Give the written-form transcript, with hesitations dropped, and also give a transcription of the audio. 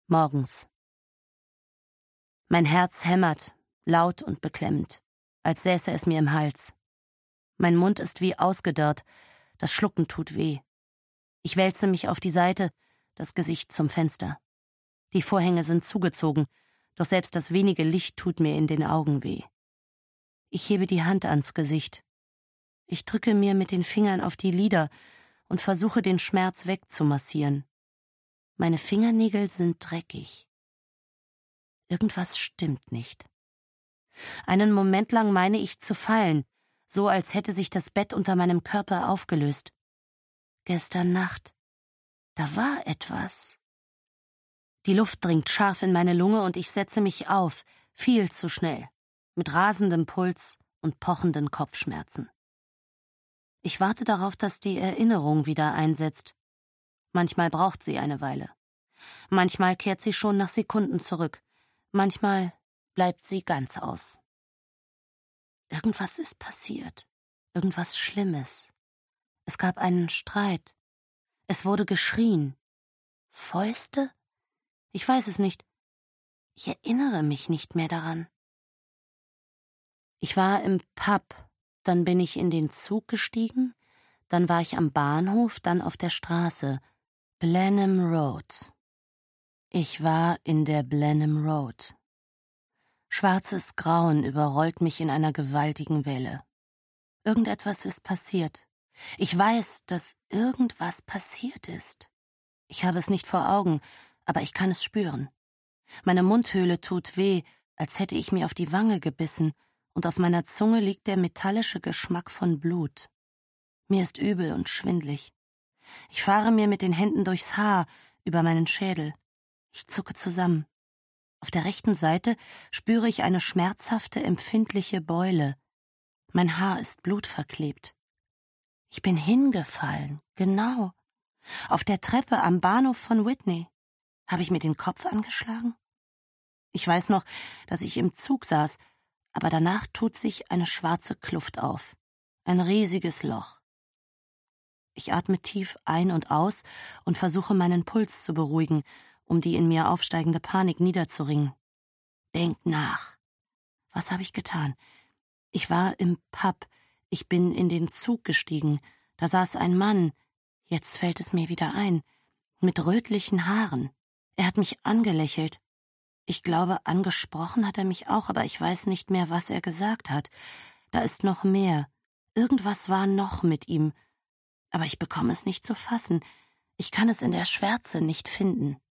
Morgens. Mein Herz hämmert, laut und beklemmend, als säße es mir im Hals. Mein Mund ist wie ausgedörrt, das Schlucken tut weh. Ich wälze mich auf die Seite, das Gesicht zum Fenster. Die Vorhänge sind zugezogen, doch selbst das wenige Licht tut mir in den Augen weh. Ich hebe die Hand ans Gesicht. Ich drücke mir mit den Fingern auf die Lider und versuche, den Schmerz wegzumassieren. Meine Fingernägel sind dreckig. Irgendwas stimmt nicht. Einen Moment lang meine ich zu fallen, so als hätte sich das Bett unter meinem Körper aufgelöst. Gestern Nacht, da war etwas. Die Luft dringt scharf in meine Lunge und ich setze mich auf, viel zu schnell, mit rasendem Puls und pochenden Kopfschmerzen. Ich warte darauf, dass die Erinnerung wieder einsetzt. Manchmal braucht sie eine Weile. Manchmal kehrt sie schon nach Sekunden zurück. Manchmal bleibt sie ganz aus. Irgendwas ist passiert. Irgendwas Schlimmes. Es gab einen Streit. Es wurde geschrien. Fäuste? Ich weiß es nicht. Ich erinnere mich nicht mehr daran. Ich war im Pub, dann bin ich in den Zug gestiegen, dann war ich am Bahnhof, dann auf der Straße. Blenheim Road. Ich war in der Blenheim Road. Schwarzes Grauen überrollt mich in einer gewaltigen Welle. Irgendetwas ist passiert. Ich weiß, dass irgendwas passiert ist. Ich habe es nicht vor Augen, aber ich kann es spüren. Meine Mundhöhle tut weh, als hätte ich mir auf die Wange gebissen, und auf meiner Zunge liegt der metallische Geschmack von Blut. Mir ist übel und schwindlig. Ich fahre mir mit den Händen durchs Haar, über meinen Schädel. Ich zucke zusammen. Auf der rechten Seite spüre ich eine schmerzhafte, empfindliche Beule. Mein Haar ist blutverklebt. Ich bin hingefallen, genau. Auf der Treppe am Bahnhof von Witney. Habe ich mir den Kopf angeschlagen? Ich weiß noch, dass ich im Zug saß, aber danach tut sich eine schwarze Kluft auf. Ein riesiges Loch. Ich atme tief ein und aus und versuche, meinen Puls zu beruhigen, um die in mir aufsteigende Panik niederzuringen. Denk nach. Was habe ich getan? Ich war im Pub. Ich bin in den Zug gestiegen. Da saß ein Mann. Jetzt fällt es mir wieder ein. Mit rötlichen Haaren. Er hat mich angelächelt. Ich glaube, angesprochen hat er mich auch, aber ich weiß nicht mehr, was er gesagt hat. Da ist noch mehr. Irgendwas war noch mit ihm. Aber ich bekomme es nicht zu fassen. Ich kann es in der Schwärze nicht finden.